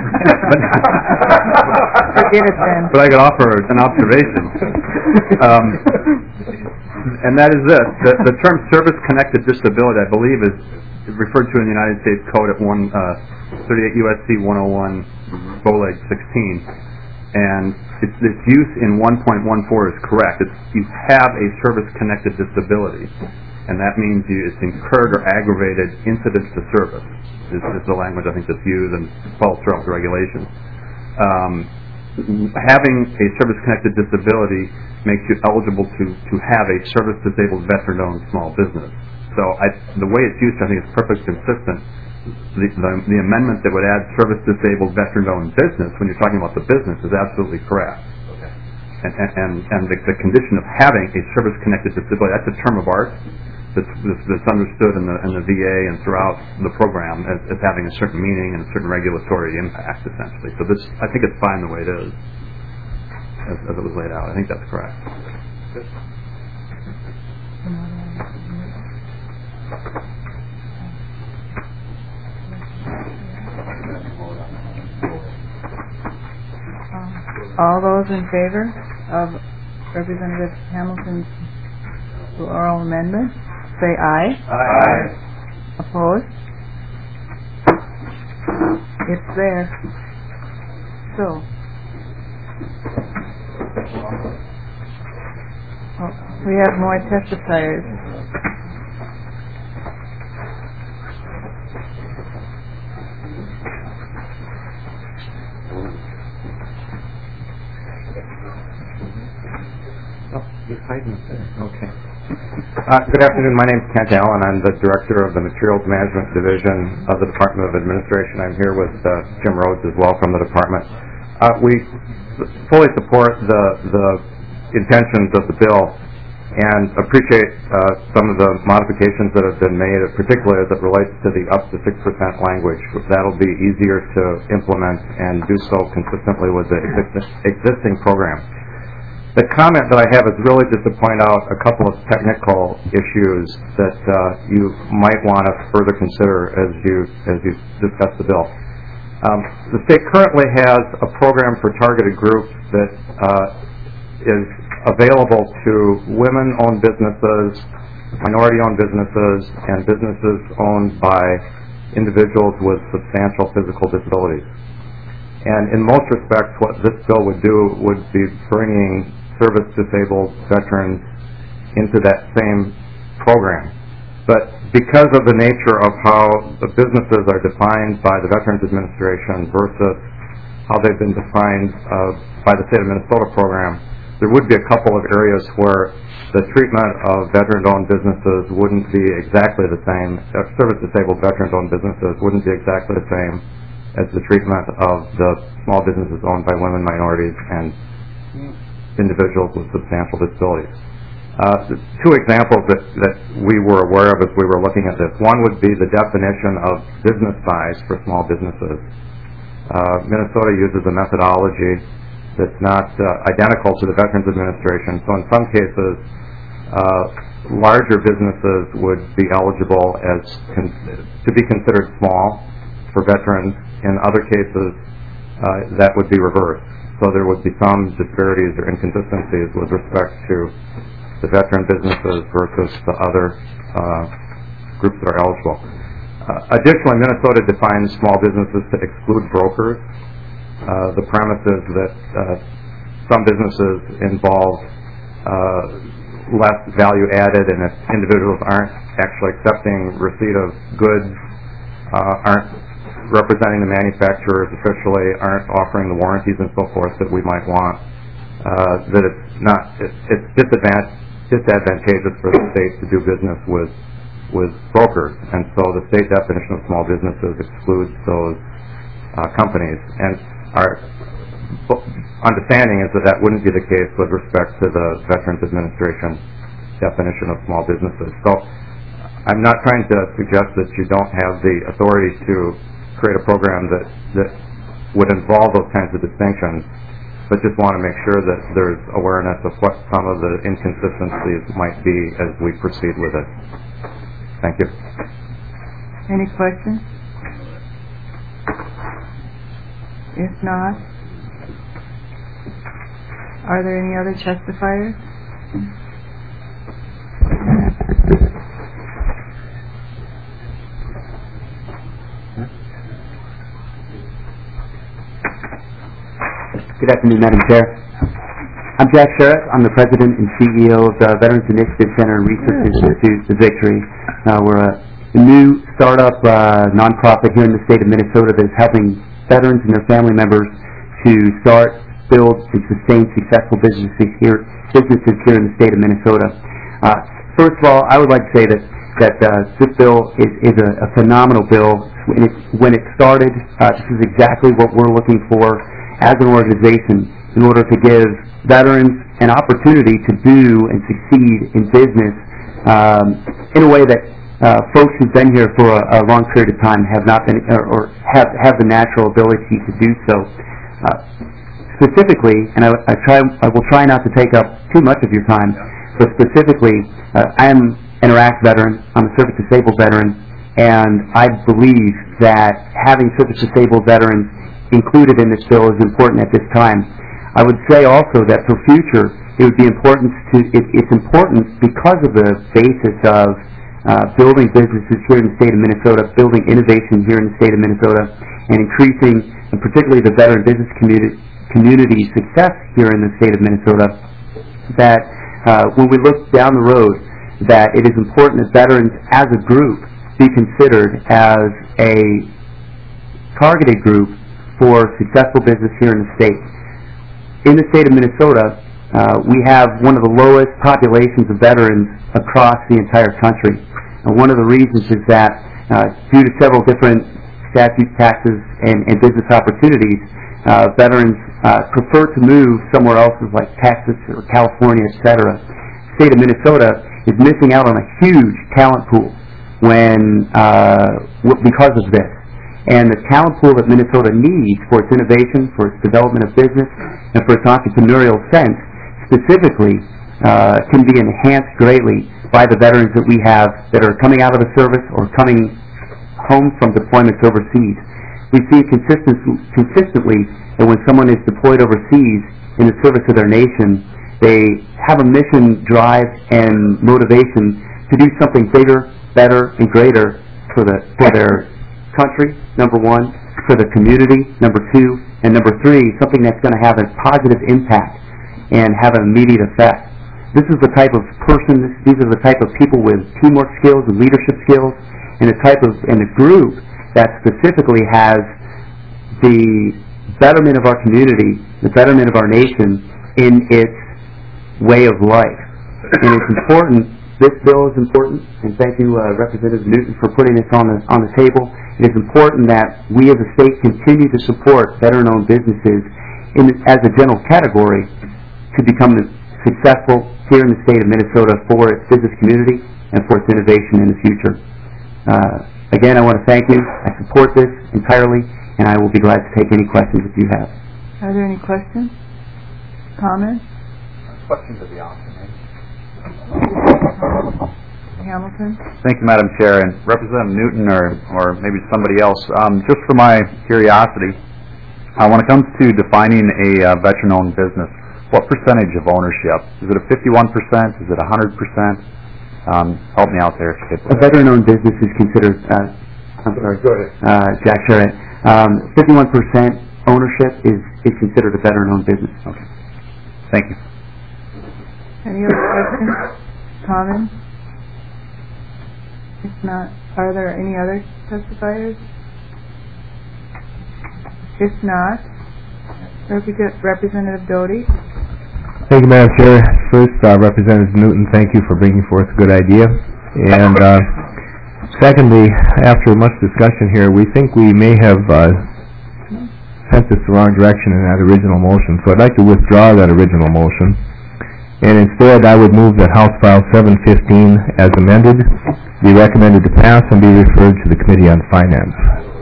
Forget it then. But I could offer an observation. Um, and that is this. The, the term service-connected disability, I believe, is referred to in the United States Code at one, uh, thirty-eight U S C one oh one, Boleg sixteen. And its, its use in one point one four is correct. It's, you have a service-connected disability. And that means you, it's incurred or aggravated incidents to service. This is the language I think that's used and follows throughout the regulations. Um, having a service-connected disability makes you eligible to, to have a service-disabled veteran-owned small business. So I, the way it's used, I think, is perfectly consistent. The, the, the amendment that would add service-disabled veteran-owned business, when you're talking about the business, is absolutely correct. Okay. And, and, and, and the, the condition of having a service-connected disability, that's a term of art. That's, that's understood in the, in the V A and throughout the program as, as having a certain meaning and a certain regulatory impact, essentially. So this, I think it's fine the way it is, as, as it was laid out. I think that's correct. Good. All those in favor of Representative Hamilton's oral amendment, say aye. Aye. Opposed? It's there. So, oh, we have more testifiers. Oh, he's hiding up there. Okay. Uh, good afternoon. My name is Kent Allen. I'm the Director of the Materials Management Division of the Department of Administration. I'm here with uh, Jim Rhodes as well from the department. Uh, we fully support the, the intentions of the bill and appreciate uh, some of the modifications that have been made, particularly as it relates to the up to six percent language. That'll be easier to implement and do so consistently with the exist existing program. The comment that I have is really just to point out a couple of technical issues that uh, you might want to further consider as you as you discuss the bill. Um, the state currently has a program for targeted groups that uh, is available to women-owned businesses, minority-owned businesses, and businesses owned by individuals with substantial physical disabilities. And in most respects, what this bill would do would be bringing service-disabled veterans into that same program. But because of the nature of how the businesses are defined by the Veterans Administration versus how they've been defined uh, by the State of Minnesota program, there would be a couple of areas where the treatment of veteran-owned businesses wouldn't be exactly the same, uh, service-disabled veterans-owned businesses wouldn't be exactly the same as the treatment of the small businesses owned by women, minorities, and individuals with substantial disabilities. Uh, two examples that, that we were aware of as we were looking at this. One would be the definition of business size for small businesses. Uh, Minnesota uses a methodology that's not uh, identical to the Veterans Administration. So in some cases, uh, larger businesses would be eligible as con to be considered small for veterans. In other cases, uh, that would be reversed. So there would be some disparities or inconsistencies with respect to the veteran businesses versus the other uh, groups that are eligible. Uh, additionally, Minnesota defines small businesses to exclude brokers. Uh, the premise is that uh, some businesses involve uh, less value added, and if individuals aren't actually accepting receipt of goods, uh, aren't representing the manufacturers officially, aren't offering the warranties and so forth that we might want, uh, that it's not, it, it's disadvant- disadvantageous for the state to do business with with brokers, and so the state definition of small businesses excludes those uh, companies. And our understanding is that that wouldn't be the case with respect to the Veterans Administration definition of small businesses. So I'm not trying to suggest that you don't have the authority to create a program that, that would involve those kinds of distinctions, but just want to make sure that there's awareness of what some of the inconsistencies might be as we proceed with it. Thank you. Any questions? If not, are there any other testifiers? Good afternoon, Madam Chair. I'm Jack Sheriff. I'm the President and C E O of the Veterans Initiative Center and Research Institute, The Victory. Uh, we're a, a new startup uh, nonprofit here in the state of Minnesota that is helping veterans and their family members to start, build, and sustain successful businesses here, businesses here in the state of Minnesota. Uh, first of all, I would like to say that that uh, this bill is, is a, a phenomenal bill. When it, when it started, uh, this is exactly what we're looking for as an organization in order to give veterans an opportunity to do and succeed in business um, in a way that uh, folks who've been here for a, a long period of time have not been, or, or have, have the natural ability to do so. Uh, specifically, and I, I, try, I will try not to take up too much of your time, but specifically, uh, I am an Iraq veteran, I'm a service-disabled veteran, and I believe that having service-disabled veterans included in this bill is important at this time. I would say also that for future, it would be important to, it, it's important because of the basis of uh, building businesses here in the state of Minnesota, building innovation here in the state of Minnesota, and increasing, and particularly the veteran business community, community success here in the state of Minnesota, that uh, when we look down the road, that it is important that veterans as a group be considered as a targeted group for successful business here in the state. In the state of Minnesota, uh, we have one of the lowest populations of veterans across the entire country. And one of the reasons is that uh, due to several different statutes, taxes, and, and business opportunities, uh, veterans uh, prefer to move somewhere else like Texas or California, et cetera. The state of Minnesota is missing out on a huge talent pool when uh, w- because of this. And the talent pool that Minnesota needs for its innovation, for its development of business, and for its entrepreneurial sense, specifically, uh, can be enhanced greatly by the veterans that we have that are coming out of the service or coming home from deployments overseas. We see consistent, consistently that when someone is deployed overseas in the service of their nation, they have a mission, drive, and motivation to do something bigger, better, and greater for the for their country, number one, for the community, number two, and number three, something that's going to have a positive impact and have an immediate effect. This is the type of person, this, these are the type of people with teamwork skills and leadership skills, and the type of, and the group that specifically has the betterment of our community, the betterment of our nation in its way of life. And it's important, this bill is important, and thank you, uh, Representative Newton, for putting this on the, on the table. It is important that we as a state continue to support veteran-owned businesses in, as a general category to become successful here in the state of Minnesota for its business community and for its innovation in the future. Uh, again, I want to thank you. I support this entirely, and I will be glad to take any questions if you have. Are there any questions? Comments? Questions of the author, maybe? Hamilton? Thank you, Madam Chair. And Representative Newton or, or maybe somebody else, um, just for my curiosity, uh, when it comes to defining a uh, veteran-owned business, what percentage of ownership? Is it a fifty-one percent? Is it a one hundred percent? Um, help me out there if you could. A veteran-owned business is considered, uh, I'm sorry, Go ahead. uh, Jack Sherritt. Um, fifty-one percent ownership is, is considered a veteran-owned business. Okay. Thank you. Any other questions, comments? If not, are there any other testifiers? If not, Represent- Representative Doty. Thank you, Madam Chair. First, uh, Representative Newton, thank you for bringing forth a good idea. And uh, secondly, after much discussion here, we think we may have uh, sent this the wrong direction in that original motion. So I'd like to withdraw that original motion. And instead, I would move that House File seven fifteen, as amended, be recommended to pass and be referred to the Committee on Finance.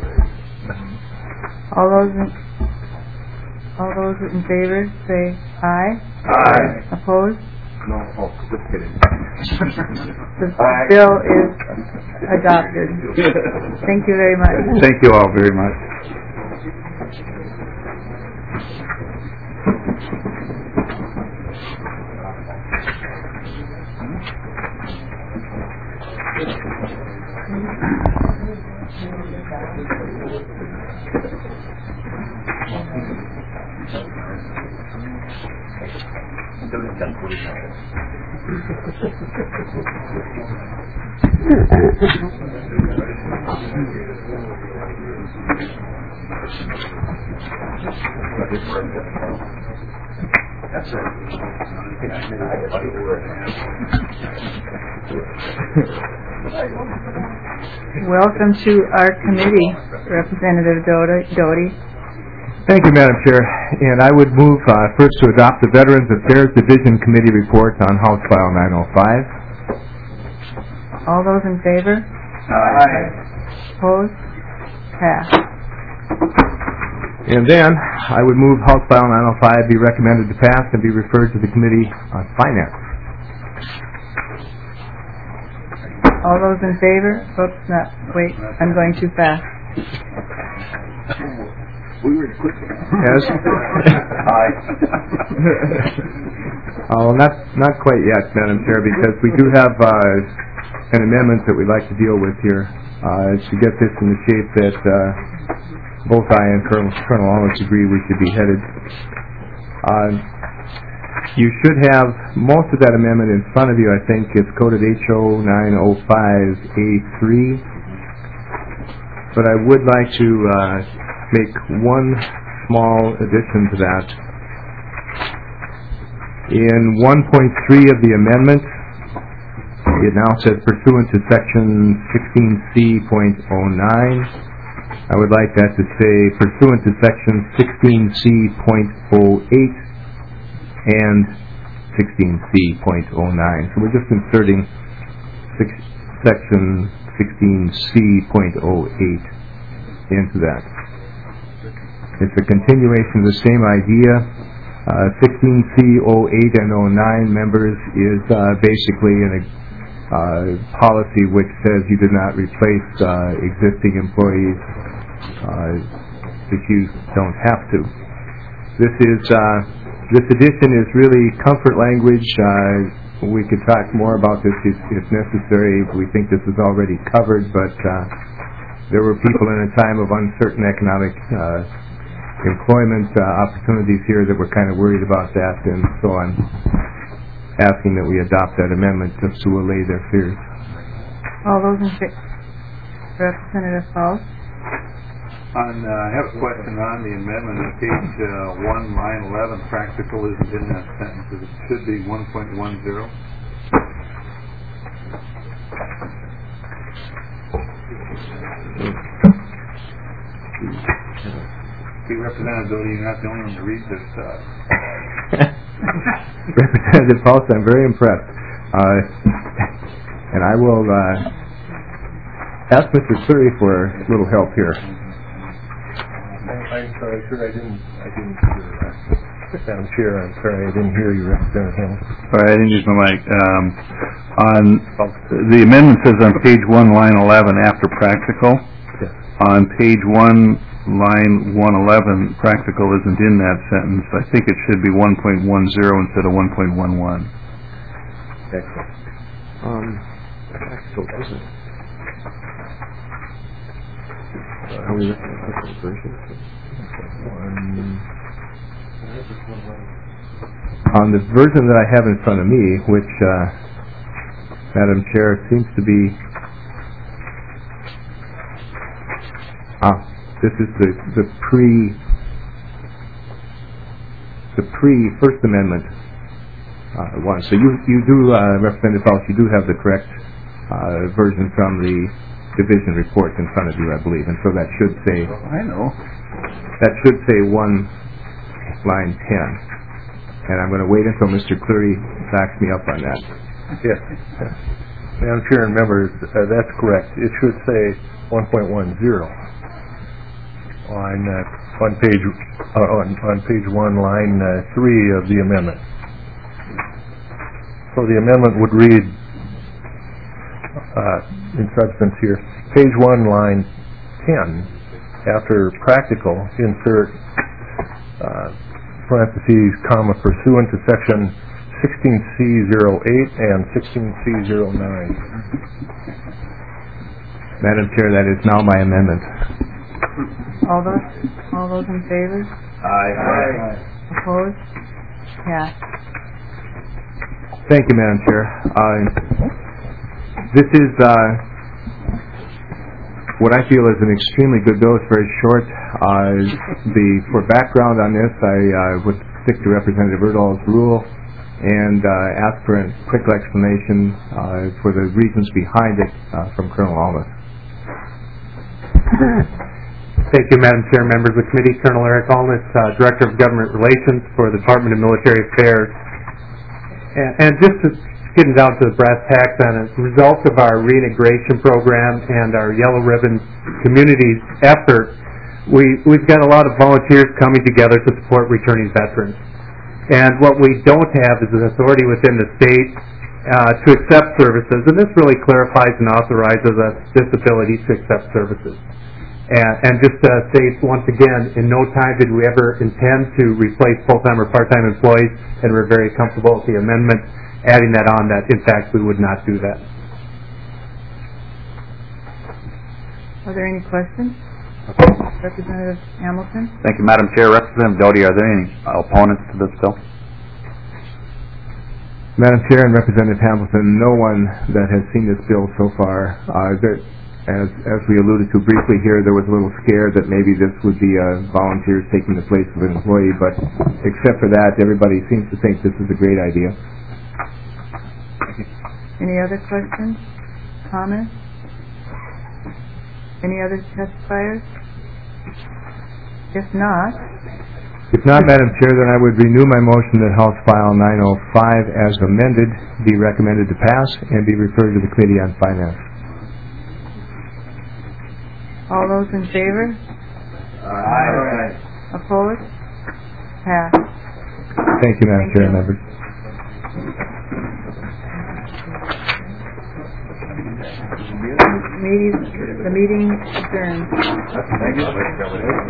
All those in, all those in favor say aye. Aye. Opposed? No, oh, just kidding. The bill is adopted. Thank you very much. Thank you all very much. Welcome to our committee, Representative Doty. Doty. Thank you, Madam Chair. And I would move uh, first to adopt the Veterans Affairs Division Committee report on House File nine oh five. All those in favor? Aye. Opposed? Passed. And then I would move House File nine oh five be recommended to pass and be referred to the Committee on Finance. All those in favor? Oops, not, wait, I'm going too fast. We were quick. Yes. Aye. Oh, not not quite yet, Madam Chair, because we do have uh, an amendment that we'd like to deal with here uh, to get this in the shape that uh, both I and Colonel, Colonel Wallace agree we should be headed. Uh, you should have most of that amendment in front of you. I think it's coded H O nine oh five A three. But I would like to uh, make one small addition to that. In one point three of the amendment, it now says pursuant to section sixteen C point oh nine. I would like that to say pursuant to section sixteen C point oh eight and sixteen C point oh nine. So we're just inserting six, section sixteen C point oh eight into that. It's a continuation of the same idea. Uh, sixteen C oh eight and oh nine, members, is uh, basically an uh, policy which says you do not replace uh, existing employees uh, if you don't have to. This is uh, this addition is really comfort language. Uh, we could talk more about this if, if necessary. We think this is already covered, but uh, there were people in a time of uncertain economic uh, employment uh, opportunities here that were kind of worried about that, and so I'm asking that we adopt that amendment just to allay their fears. All those in favor? Representative Faust? On, uh, I have a question on the amendment on page uh, one, line eleven. Practical isn't in that sentence. It should be one point one zero. See, Representative Doty, you're not the only one to read this. Uh... Representative Faust, I'm very impressed. Uh, and I will uh, ask Mister Surrey for a little help here. I'm sorry, sir, I didn't, I didn't hear that. Madam Chair, I'm sorry, I didn't hear you, Representative Hill. Sorry, I didn't use my mic. Um, on the amendment says on page one, line eleven, after practical. Yes. On page one, line one eleven, practical isn't in that sentence. I think it should be one point one zero instead of one point one one. Excellent. Um, practical isn't. Are we looking at different versions? On the version that I have in front of me, which, uh, Madam Chair, seems to be... Ah, this is the, the pre... the pre-First Amendment uh, one. So you, you do, uh, Representative Welch, you do have the correct uh, version from the division report in front of you, I believe. And so that should say... I know. That should say one, line ten. And I'm going to wait until Mister Cleary backs me up on that. Yes. Madam Chair and members, uh, that's correct. It should say one point one zero on uh, on page uh, on on page one, line uh, three of the amendment. So the amendment would read, uh, in substance here, page one, line ten. After practical, insert uh, parentheses, comma, pursuant to section sixteen C zero eight and sixteen C zero nine. Madam Chair, that is now my amendment. All those, all those in favor? Aye. Aye. Opposed? Passed. Thank you, Madam Chair. Uh, this is uh, what I feel is an extremely good bill. It's very short. Uh, the for background on this, I uh, would stick to Representative Erdahl's rule and uh, ask for a quick explanation uh, for the reasons behind it uh, from Colonel Almas. Thank you, Madam Chair, members of the committee. Colonel Eric Almas, uh, Director of Government Relations for the Department of Military Affairs. And, and just to getting down to the brass tacks on it, as a result of our reintegration program and our Yellow Ribbon community effort, we, we've got a lot of volunteers coming together to support returning veterans. And what we don't have is an authority within the state uh, to accept services, and this really clarifies and authorizes us this ability to accept services. And, and just to say once again, in no time did we ever intend to replace full-time or part-time employees, and we're very comfortable with the amendment adding that on, that in fact we would not do that. Are there any questions? Representative Hamilton? Thank you, Madam Chair. Representative Doty, are there any opponents to this bill? Madam Chair and Representative Hamilton, no one that has seen this bill so far. Uh, that, as, as we alluded to briefly here, there was a little scare that maybe this would be uh, volunteers taking the place of an employee, but except for that, everybody seems to think this is a great idea. Any other questions? Comments? Any other testifiers? If not... If not, Madam Chair, then I would renew my motion that House File nine oh five as amended be recommended to pass and be referred to the Committee on Finance. All those in favor? Aye. Opposed? Passed. Thank you, Madam Thank Chair you. and members. Meeting, the meeting adjourned.